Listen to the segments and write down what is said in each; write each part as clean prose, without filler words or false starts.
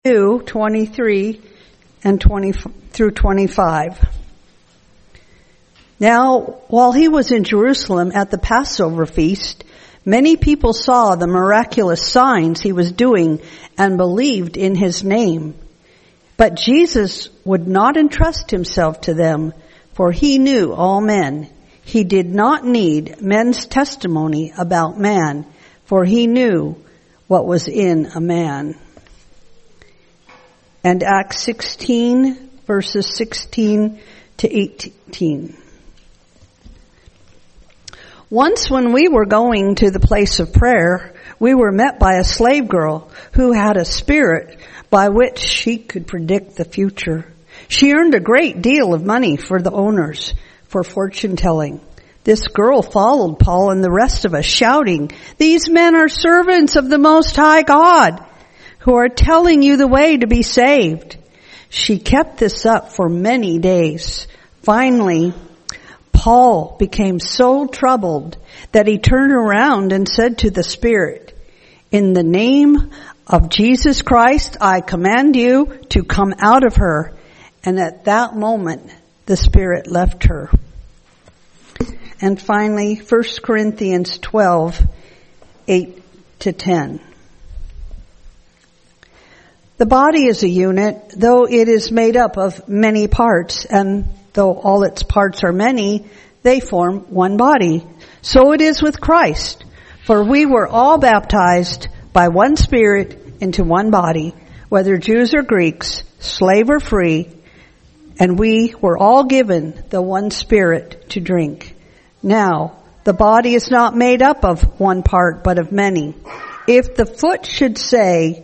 23 and 20 through 25. Now, while he was in Jerusalem at the Passover feast, many people saw the miraculous signs he was doing and believed in his name. But Jesus would not entrust himself to them, for he knew all men. He did not need men's testimony about man, for he knew what was in a man. And Acts 16, verses 16 to 18. Once when we were going to the place of prayer, we were met by a slave girl who had a spirit by which she could predict the future. She earned a great deal of money for the owners for fortune telling. This girl followed Paul and the rest of us, shouting, "These men are servants of the Most High God, who are telling you the way to be saved." She kept this up for many days. Finally, Paul became so troubled that he turned around and said to the spirit, "In the name of Jesus Christ, I command you to come out of her." And at that moment, the spirit left her. And finally, 1 Corinthians 12, 8 to 10. The body is a unit, though it is made up of many parts, and though all its parts are many, they form one body. So it is with Christ. For we were all baptized by one Spirit into one body, whether Jews or Greeks, slave or free, and we were all given the one Spirit to drink. Now, the body is not made up of one part, but of many. If the foot should say,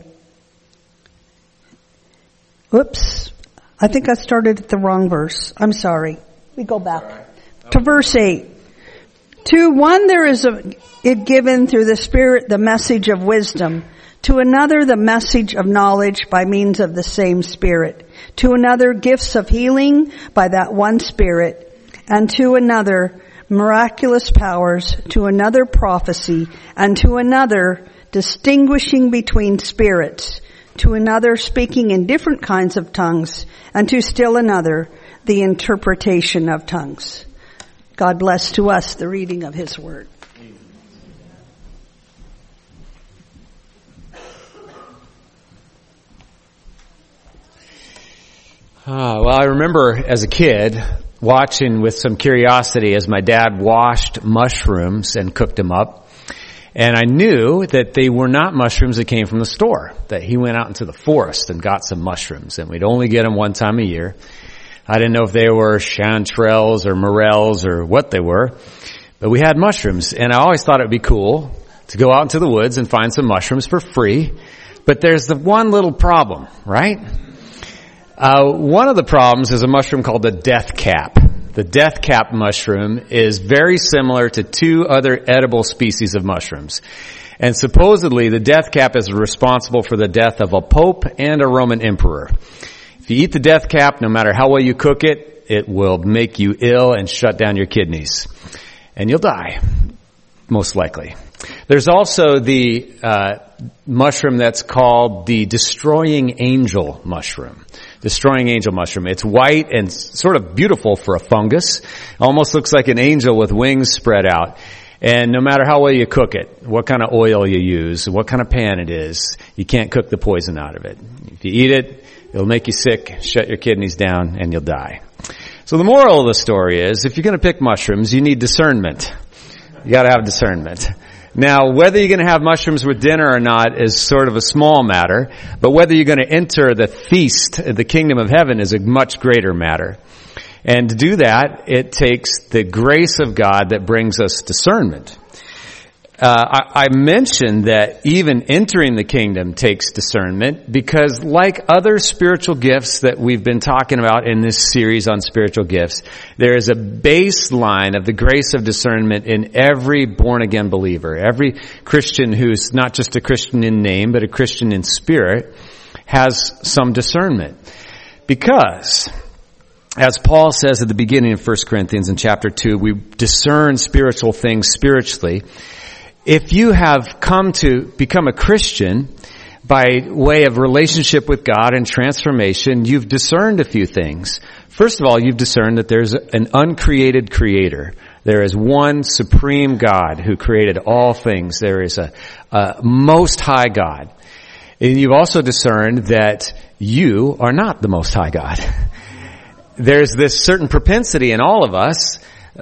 oops, I think I started at the wrong verse. I'm sorry. We go back to verse 8. To one there is it given through the Spirit the message of wisdom, to another the message of knowledge by means of the same Spirit, to another gifts of healing by that one Spirit, and to another miraculous powers, to another prophecy, and to another distinguishing between spirits, to another speaking in different kinds of tongues, and to still another the interpretation of tongues. God bless to us the reading of His Word. Well, I remember as a kid watching with some curiosity as my dad washed mushrooms and cooked them up. And I knew that they were not mushrooms that came from the store, that he went out into the forest and got some mushrooms, and we'd only get them one time a year. I didn't know if they were chanterelles or morels or what they were, but we had mushrooms, and I always thought it would be cool to go out into the woods and find some mushrooms for free. But there's the one little problem, right? One of the problems is a mushroom called the death cap. The death cap mushroom is very similar to two other edible species of mushrooms. And supposedly the death cap is responsible for the death of a pope and a Roman emperor. If you eat the death cap, no matter how well you cook it, it will make you ill and shut down your kidneys. And you'll die, most likely. There's also the mushroom that's called the destroying angel mushroom. Destroying angel mushroom. It's white and sort of beautiful for a fungus. Almost looks like an angel with wings spread out. And no matter how well you cook it, what kind of oil you use, what kind of pan it is, you can't cook the poison out of it. If you eat it, it'll make you sick, shut your kidneys down, and you'll die. So the moral of the story is, if you're going to pick mushrooms, you need discernment. You got to have discernment. Now, whether you're going to have mushrooms with dinner or not is sort of a small matter, but whether you're going to enter the feast, the kingdom of heaven, is a much greater matter. And to do that, it takes the grace of God that brings us discernment. I mentioned that even entering the kingdom takes discernment because, like other spiritual gifts that we've been talking about in this series on spiritual gifts, there is a baseline of the grace of discernment in every born-again believer. Every Christian who's not just a Christian in name, but a Christian in spirit, has some discernment. Because, as Paul says at the beginning of 1 Corinthians in chapter 2, we discern spiritual things spiritually. If you have come to become a Christian, by way of relationship with God and transformation, you've discerned a few things. First of all, you've discerned that there's an uncreated creator. There is one supreme God who created all things. There is a most high God. And you've also discerned that you are not the most high God. There's this certain propensity in all of us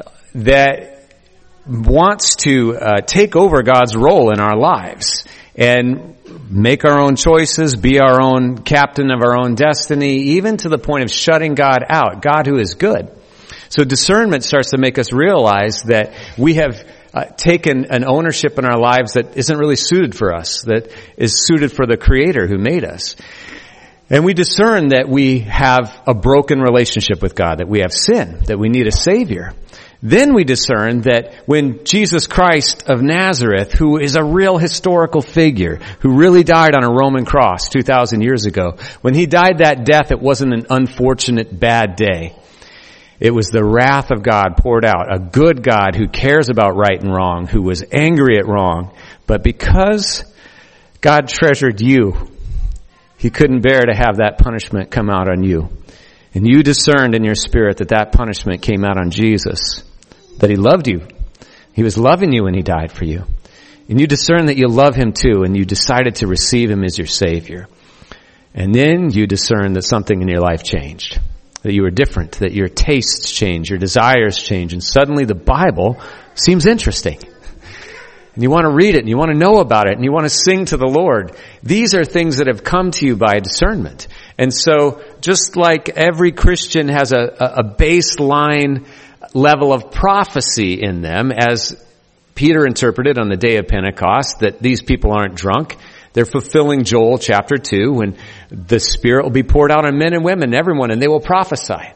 that wants to take over God's role in our lives and make our own choices, be our own captain of our own destiny, even to the point of shutting God out, God who is good. So discernment starts to make us realize that we have taken an ownership in our lives that isn't really suited for us, that is suited for the Creator who made us. And we discern that we have a broken relationship with God, that we have sin, that we need a Savior. Then we discern that when Jesus Christ of Nazareth, who is a real historical figure, who really died on a Roman cross 2,000 years ago, when he died that death, it wasn't an unfortunate bad day. It was the wrath of God poured out, a good God who cares about right and wrong, who was angry at wrong. But because God treasured you, he couldn't bear to have that punishment come out on you. And you discerned in your spirit that that punishment came out on Jesus, that he loved you. He was loving you when he died for you. And you discerned that you love him too, and you decided to receive him as your Savior. And then you discerned that something in your life changed, that you were different, that your tastes changed, your desires changed, and suddenly the Bible seems interesting. And you want to read it, and you want to know about it, and you want to sing to the Lord. These are things that have come to you by discernment. And so, just like every Christian has a baseline level of prophecy in them, as Peter interpreted on the day of Pentecost, that these people aren't drunk. They're fulfilling Joel chapter 2, when the Spirit will be poured out on men and women, everyone, and they will prophesy.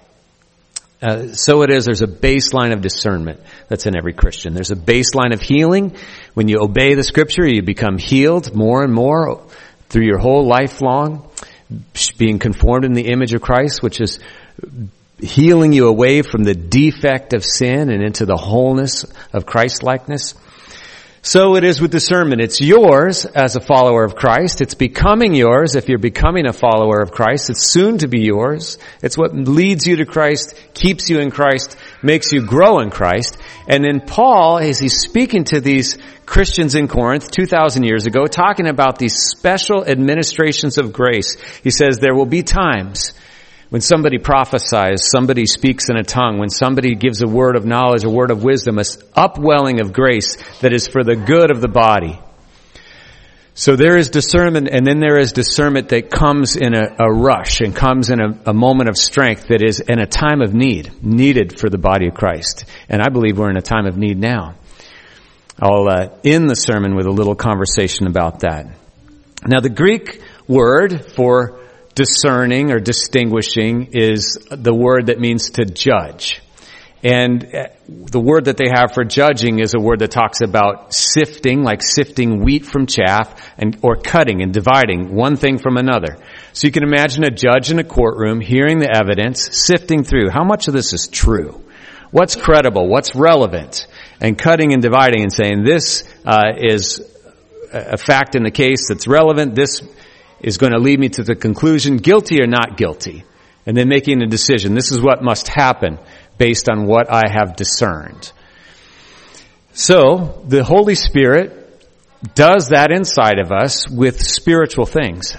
So it is, there's a baseline of discernment that's in every Christian. There's a baseline of healing. When you obey the Scripture, you become healed more and more through your whole life long, being conformed in the image of Christ, which is healing you away from the defect of sin and into the wholeness of Christ-likeness. So it is with discernment. It's yours as a follower of Christ. It's becoming yours if you're becoming a follower of Christ. It's soon to be yours. It's what leads you to Christ, keeps you in Christ, makes you grow in Christ. And then Paul, as he's speaking to these Christians in Corinth 2,000 years ago, talking about these special administrations of grace, he says there will be times when somebody prophesies, somebody speaks in a tongue, when somebody gives a word of knowledge, a word of wisdom, an upwelling of grace that is for the good of the body. So there is discernment, and then there is discernment that comes in a rush and comes in a moment of strength that is in a time of need, needed for the body of Christ. And I believe we're in a time of need now. I'll end the sermon with a little conversation about that. Now, the Greek word for discerning or distinguishing is the word that means to judge. And the word that they have for judging is a word that talks about sifting, like sifting wheat from chaff, or cutting and dividing one thing from another. So you can imagine a judge in a courtroom hearing the evidence, sifting through how much of this is true, what's credible, what's relevant, and cutting and dividing and saying this is a fact in the case that's relevant, this is going to lead me to the conclusion, guilty or not guilty. And then making a decision. This is what must happen based on what I have discerned. So, the Holy Spirit does that inside of us with spiritual things.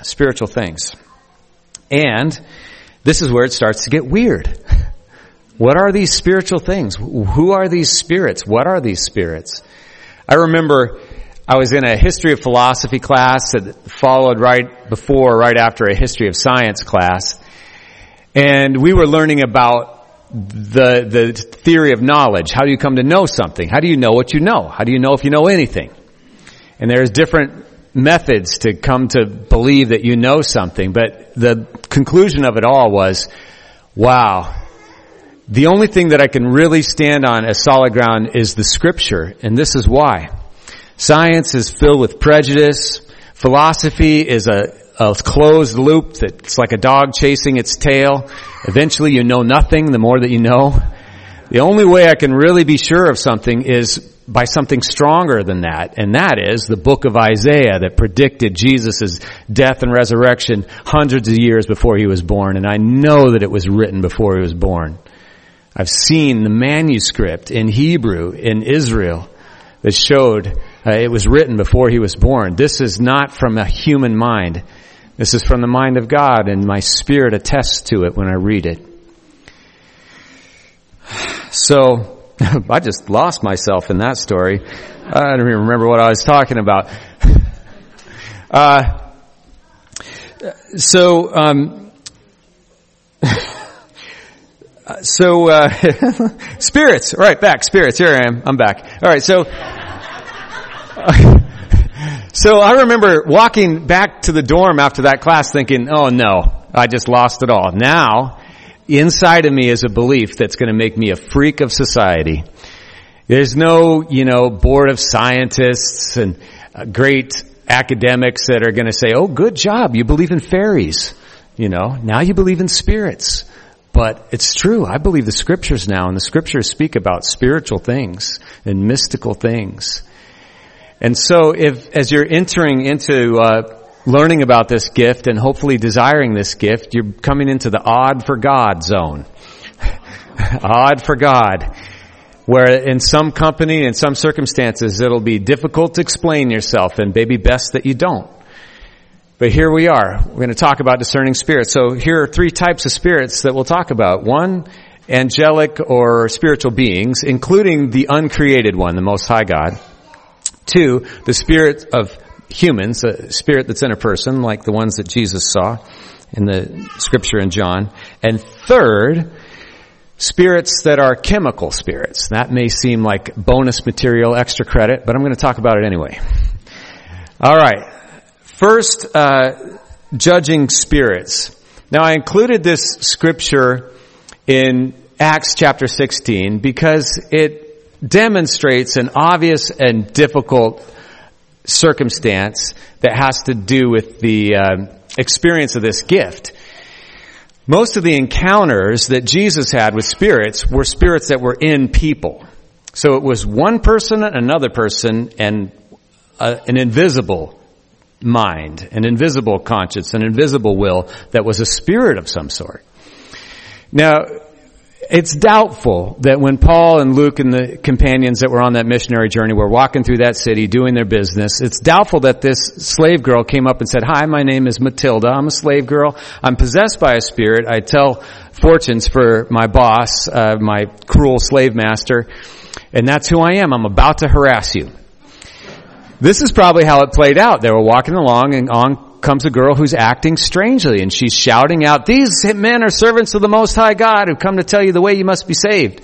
And this is where it starts to get weird. What are these spiritual things? Who are these spirits? What are these spirits? I remember I was in a history of philosophy class that followed right after a history of science class. And we were learning about the theory of knowledge. How do you come to know something? How do you know what you know? How do you know if you know anything? And there's different methods to come to believe that you know something. But the conclusion of it all was, wow, the only thing that I can really stand on as solid ground is the Scripture. And this is why. Science is filled with prejudice. Philosophy is a closed loop that's like a dog chasing its tail. Eventually you know nothing the more that you know. The only way I can really be sure of something is by something stronger than that, and that is the book of Isaiah that predicted Jesus' death and resurrection hundreds of years before he was born, and I know that it was written before he was born. I've seen the manuscript in Hebrew in Israel that showed it was written before he was born. This is not from a human mind. This is from the mind of God, and my spirit attests to it when I read it. So, I just lost myself in that story. I don't even remember what I was talking about. Spirits. Right, back. Spirits. Here I am. I'm back. All right, so I remember walking back to the dorm after that class thinking, oh no, I just lost it all. Now, inside of me is a belief that's going to make me a freak of society. There's no, board of scientists and great academics that are going to say, oh, good job, you believe in fairies. Now you believe in spirits. But it's true. I believe the scriptures now, and the scriptures speak about spiritual things and mystical things. And so as you're entering into learning about this gift and hopefully desiring this gift, you're coming into the odd for God zone. Odd for God. Where in some company, in some circumstances, it'll be difficult to explain yourself, and maybe best that you don't. But here we are. We're going to talk about discerning spirits. So here are 3 types of spirits that we'll talk about. 1, angelic or spiritual beings, including the uncreated one, the Most High God. 2, the spirit of humans, a spirit that's in a person, like the ones that Jesus saw in the scripture in John. And 3rd, spirits that are chemical spirits. That may seem like bonus material, extra credit, but I'm going to talk about it anyway. All right. First, judging spirits. Now, I included this scripture in Acts chapter 16 because it demonstrates an obvious and difficult circumstance that has to do with the experience of this gift. Most of the encounters that Jesus had with spirits were spirits that were in people. So it was one person, another person, and an invisible mind, an invisible conscience, an invisible will that was a spirit of some sort. Now, it's doubtful that when Paul and Luke and the companions that were on that missionary journey were walking through that city doing their business, it's doubtful that this slave girl came up and said, hi, my name is Matilda. I'm a slave girl. I'm possessed by a spirit. I tell fortunes for my boss, my cruel slave master, and that's who I am. I'm about to harass you. This is probably how it played out. They were walking along, and on comes a girl who's acting strangely, and she's shouting out, these men are servants of the Most High God who come to tell you the way you must be saved.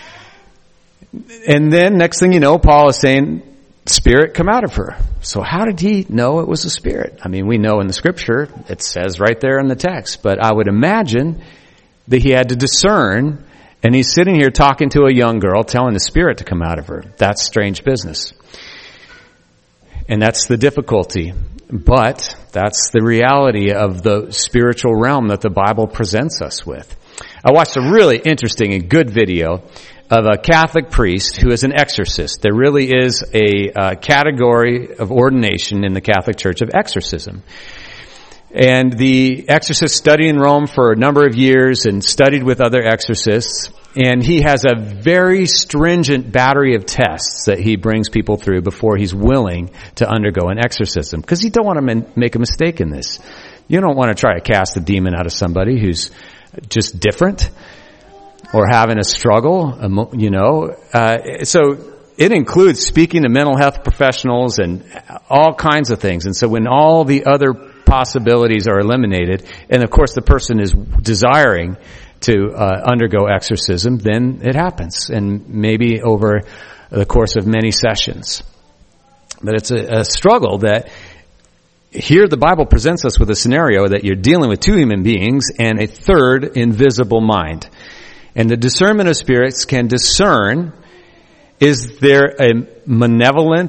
And then next thing you know, Paul is saying, spirit, come out of her. So how did he know it was a spirit? I mean, we know in the scripture, it says right there in the text, but I would imagine that he had to discern, and he's sitting here talking to a young girl, telling the spirit to come out of her. That's strange business. And that's the difficulty. But that's the reality of the spiritual realm that the Bible presents us with. I watched a really interesting and good video of a Catholic priest who is an exorcist. There really is a category of ordination in the Catholic Church of exorcism. And the exorcist studied in Rome for a number of years and studied with other exorcists. And he has a very stringent battery of tests that he brings people through before he's willing to undergo an exorcism. Because you don't want to make a mistake in this. You don't want to try to cast a demon out of somebody who's just different or having a struggle, So it includes speaking to mental health professionals and all kinds of things. And so when all the other possibilities are eliminated, and of course the person is desiring to undergo exorcism, then it happens, and maybe over the course of many sessions. But it's a struggle that here the Bible presents us with a scenario that you're dealing with 2 human beings and a third invisible mind. And the discernment of spirits can discern, is there a malevolent,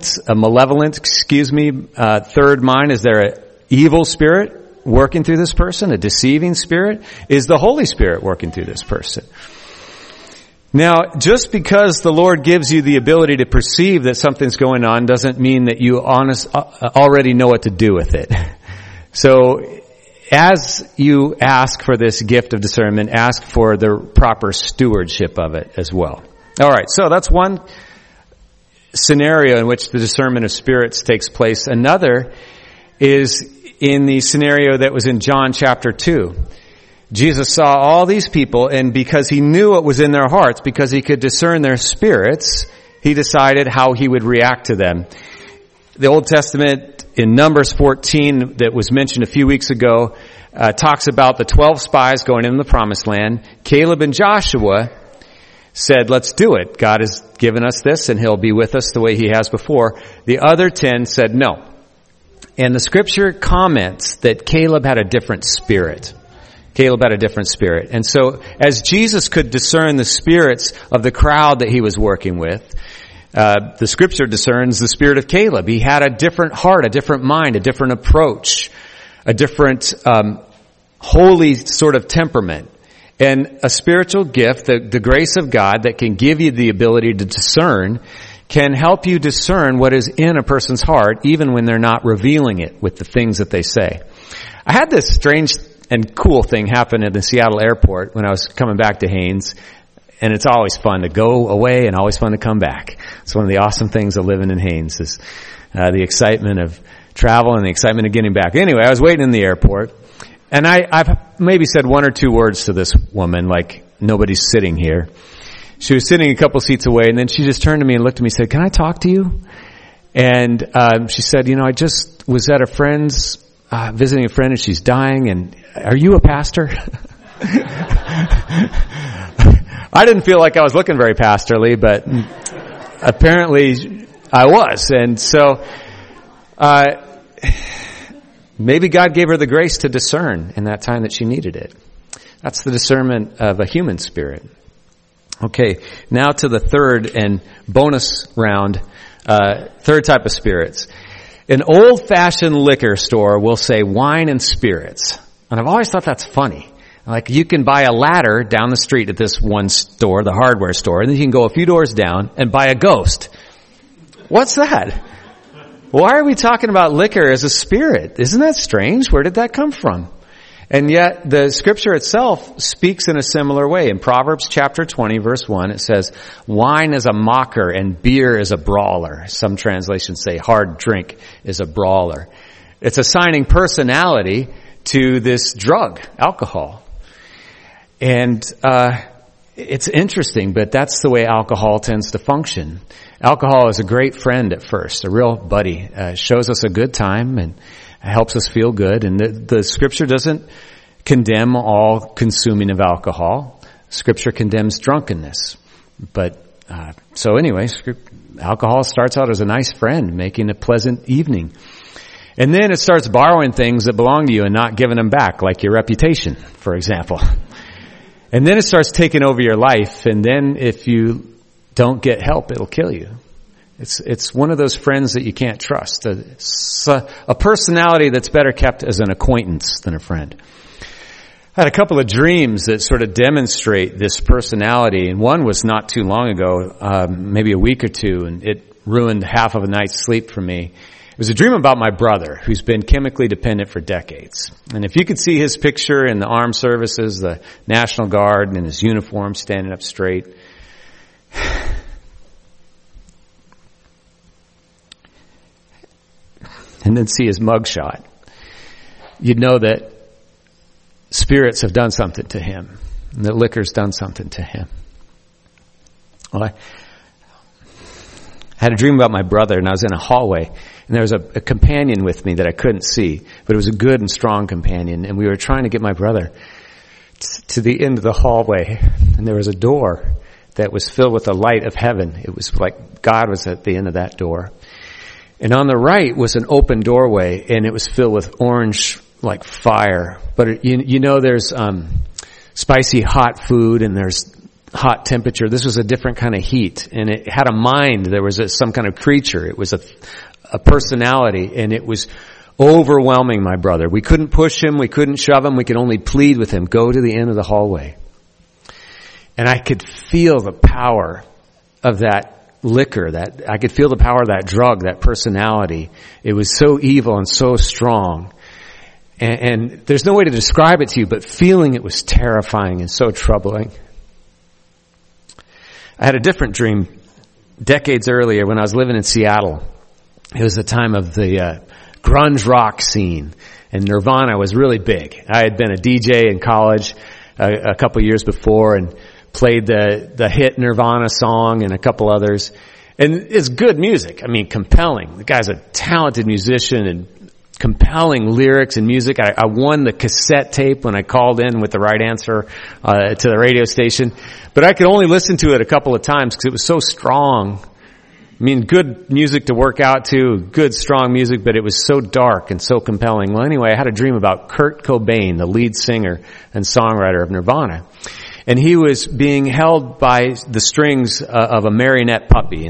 third mind? Is there an evil spirit working through this person, a deceiving spirit? Is the Holy Spirit working through this person? Now, just because the Lord gives you the ability to perceive that something's going on doesn't mean that you already know what to do with it. So, as you ask for this gift of discernment, ask for the proper stewardship of it as well. All right, so that's one scenario in which the discernment of spirits takes place. Another is in the scenario that was in John chapter 2. Jesus saw all these people, and because he knew what was in their hearts, because he could discern their spirits, he decided how he would react to them. The Old Testament in Numbers 14 that was mentioned a few weeks ago talks about the 12 spies going into the promised land. Caleb and Joshua said, let's do it. God has given us this and he'll be with us the way he has before. The other 10 said no. And the scripture comments that Caleb had a different spirit. Caleb had a different spirit. And so as Jesus could discern the spirits of the crowd that he was working with, the scripture discerns the spirit of Caleb. He had a different heart, a different mind, a different approach, a different holy sort of temperament. And a spiritual gift, the grace of God that can give you the ability to discern, can help you discern what is in a person's heart, even when they're not revealing it with the things that they say. I had this strange and cool thing happen at the Seattle airport when I was coming back to Haines. And it's always fun to go away and always fun to come back. It's one of the awesome things of living in Haines is the excitement of travel and the excitement of getting back. Anyway, I was waiting in the airport, and I've maybe said one or two words to this woman, like, nobody's sitting here. She was sitting a couple seats away, and then she just turned to me and looked at me and said, can I talk to you? And she said, I just was at a friend's, visiting a friend, and she's dying, and are you a pastor? I didn't feel like I was looking very pastorly, but apparently I was. And so maybe God gave her the grace to discern in that time that she needed it. That's the discernment of a human spirit. Okay, now to the third and bonus round, third type of spirits. An old-fashioned liquor store will say wine and spirits. And I've always thought that's funny. Like, you can buy a ladder down the street at this one store, the hardware store, and then you can go a few doors down and buy a ghost. What's that? Why are we talking about liquor as a spirit? Isn't that strange? Where did that come from? And yet, the scripture itself speaks in a similar way. In Proverbs chapter 20, verse 1, it says, wine is a mocker and beer is a brawler. Some translations say hard drink is a brawler. It's assigning personality to this drug, alcohol. And it's interesting, but that's the way alcohol tends to function. Alcohol is a great friend at first, a real buddy. Shows us a good time and helps us feel good. And the scripture doesn't condemn all consuming of alcohol. Scripture condemns drunkenness. But so anyway, alcohol starts out as a nice friend, making a pleasant evening. And then it starts borrowing things that belong to you and not giving them back, like your reputation, for example. And then it starts taking over your life, and then if you don't get help, it'll kill you. It's one of those friends that you can't trust. A personality that's better kept as an acquaintance than a friend. I had a couple of dreams that sort of demonstrate this personality, and one was not too long ago, maybe a week or two, and it ruined half of a night's sleep for me. It was a dream about my brother, who's been chemically dependent for decades. And if you could see his picture in the armed services, the National Guard, and his uniform standing up straight, and then see his mugshot, you'd know that spirits have done something to him, and that liquor's done something to him. Well, I had a dream about my brother, and I was in a hallway, and there was a companion with me that I couldn't see, but it was a good and strong companion, and we were trying to get my brother to the end of the hallway, and there was a door that was filled with the light of heaven. It was like God was at the end of that door. And on the right was an open doorway, and it was filled with orange, like fire. But there's spicy hot food, and there's hot temperature. This was a different kind of heat, and it had a mind. There was some kind of creature. It was a personality, and it was overwhelming my brother. We couldn't push him. We couldn't shove him. We could only plead with him. Go to the end of the hallway. And I could feel the power of that liquor, that I could feel the power of that drug, that personality. It was so evil and so strong. And there's no way to describe it to you, but feeling it was terrifying and so troubling. I had a different dream decades earlier when I was living in Seattle. It was the time of the grunge rock scene, and Nirvana was really big. I had been a DJ in college a couple years before and played the hit Nirvana song and a couple others. And it's good music. I mean, compelling. The guy's a talented musician and compelling lyrics and music. I won the cassette tape when I called in with the right answer to the radio station. But I could only listen to it a couple of times because it was so strong. I mean, good music to work out to, good strong music, but it was so dark and so compelling. Well, anyway, I had a dream about Kurt Cobain, the lead singer and songwriter of Nirvana. And he was being held by the strings of a marionette puppet,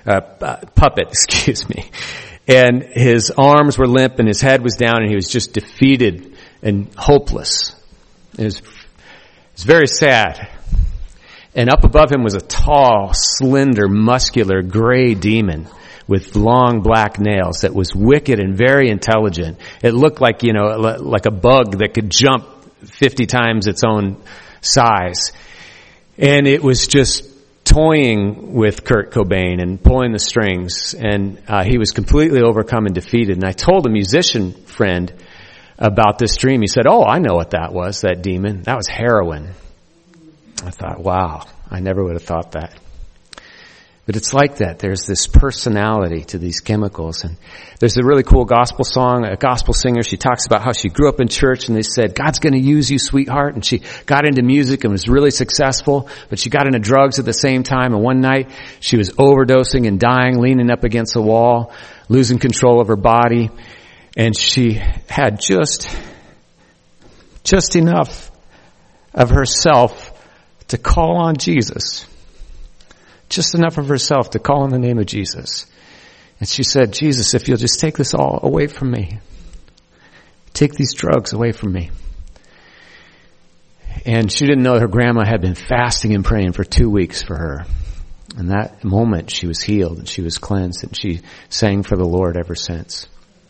And his arms were limp and his head was down and he was just defeated and hopeless. It was very sad. And up above him was a tall, slender, muscular, gray demon with long black nails that was wicked and very intelligent. It looked like, like a bug that could jump 50 times its own size. And it was just toying with Kurt Cobain and pulling the strings, and he was completely overcome and defeated. And I told a musician friend about this dream. He said, "Oh, I know what that was, that demon. That was heroin." I thought, wow, I never would have thought that. But it's like that. There's this personality to these chemicals. And there's a really cool gospel song, a gospel singer. She talks about how she grew up in church and they said, "God's going to use you, sweetheart." And she got into music and was really successful, but she got into drugs at the same time. And one night she was overdosing and dying, leaning up against the wall, losing control of her body. And she had just enough of herself to call on Jesus. Just enough of herself to call on the name of Jesus. And she said, "Jesus, if you'll just take this all away from me. Take these drugs away from me." And she didn't know her grandma had been fasting and praying for 2 weeks for her. And that moment she was healed and she was cleansed and she sang for the Lord ever since.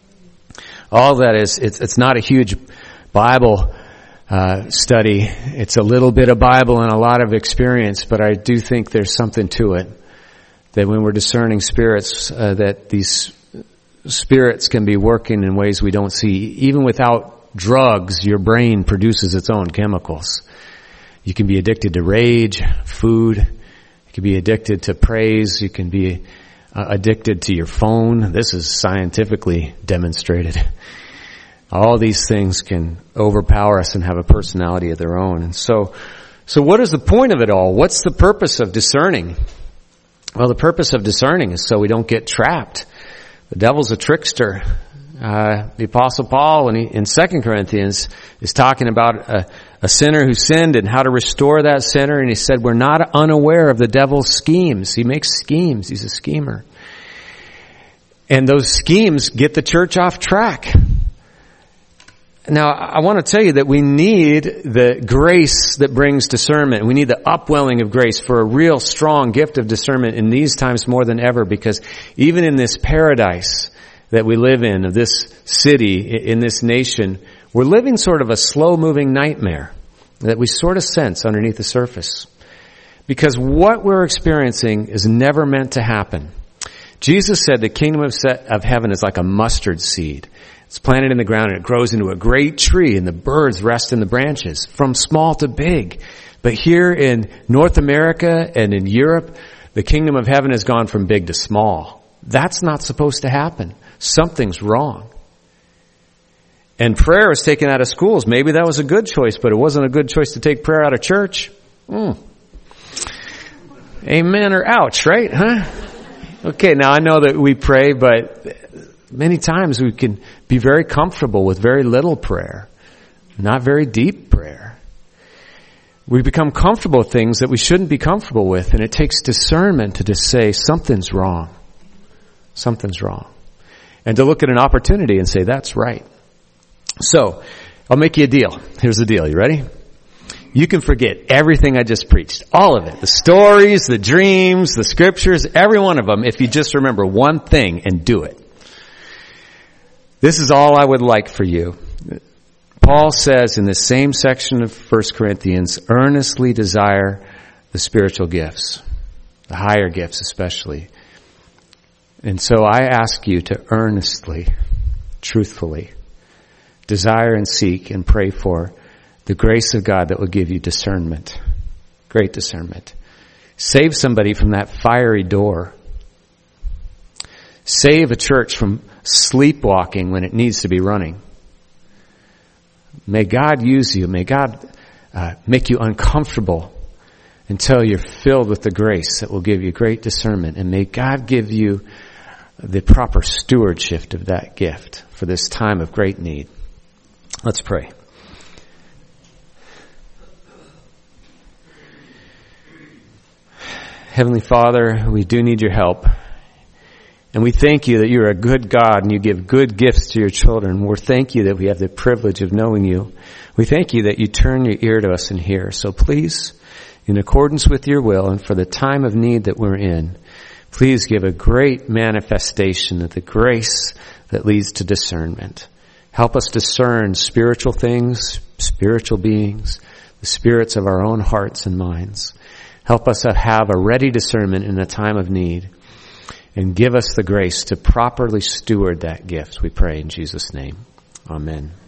All that is, it's not a huge Bible study. It's a little bit of Bible and a lot of experience, but I do think there's something to it. That when we're discerning spirits, that these spirits can be working in ways we don't see. Even without drugs, your brain produces its own chemicals. You can be addicted to rage, food. You can be addicted to praise. You can be addicted to your phone. This is scientifically demonstrated. All these things can overpower us and have a personality of their own. And so what is the point of it all? What's the purpose of discerning? Well, the purpose of discerning is so we don't get trapped. The devil's a trickster. The Apostle Paul in 2 Corinthians is talking about a sinner who sinned and how to restore that sinner. And he said, we're not unaware of the devil's schemes. He makes schemes. He's a schemer. And those schemes get the church off track. Now, I want to tell you that we need the grace that brings discernment. We need the upwelling of grace for a real strong gift of discernment in these times more than ever, because even in this paradise that we live in, of this city, in this nation, we're living sort of a slow-moving nightmare that we sort of sense underneath the surface. Because what we're experiencing is never meant to happen. Jesus said the kingdom of heaven is like a mustard seed. It's planted in the ground and it grows into a great tree and the birds rest in the branches, from small to big. But here in North America and in Europe, the kingdom of heaven has gone from big to small. That's not supposed to happen. Something's wrong. And prayer is taken out of schools. Maybe that was a good choice, but it wasn't a good choice to take prayer out of church. Amen or ouch, right? Huh? Okay, now I know that we pray, but many times we can be very comfortable with very little prayer, not very deep prayer. We become comfortable with things that we shouldn't be comfortable with, and it takes discernment to just say, something's wrong. Something's wrong. And to look at an opportunity and say, that's right. So, I'll make you a deal. Here's the deal. You ready? you can forget everything I just preached. All of it. The stories, the dreams, the scriptures, every one of them, if you just remember one thing and do it. This is all I would like for you. Paul says in the same section of 1 Corinthians, earnestly desire the spiritual gifts, the higher gifts especially. And so I ask you to earnestly, truthfully, desire and seek and pray for the grace of God that will give you discernment, great discernment. Save somebody from that fiery door. Save a church from sleepwalking when it needs to be running. May God use you. May God make you uncomfortable until you're filled with the grace that will give you great discernment. And may God give you the proper stewardship of that gift for this time of great need. Let's pray. Heavenly Father, we do need your help. And we thank you that you're a good God and you give good gifts to your children. We thank you that we have the privilege of knowing you. We thank you that you turn your ear to us and hear. So please, in accordance with your will and for the time of need that we're in, please give a great manifestation of the grace that leads to discernment. Help us discern spiritual things, spiritual beings, the spirits of our own hearts and minds. Help us to have a ready discernment in a time of need. And give us the grace to properly steward that gift, we pray in Jesus' name. Amen.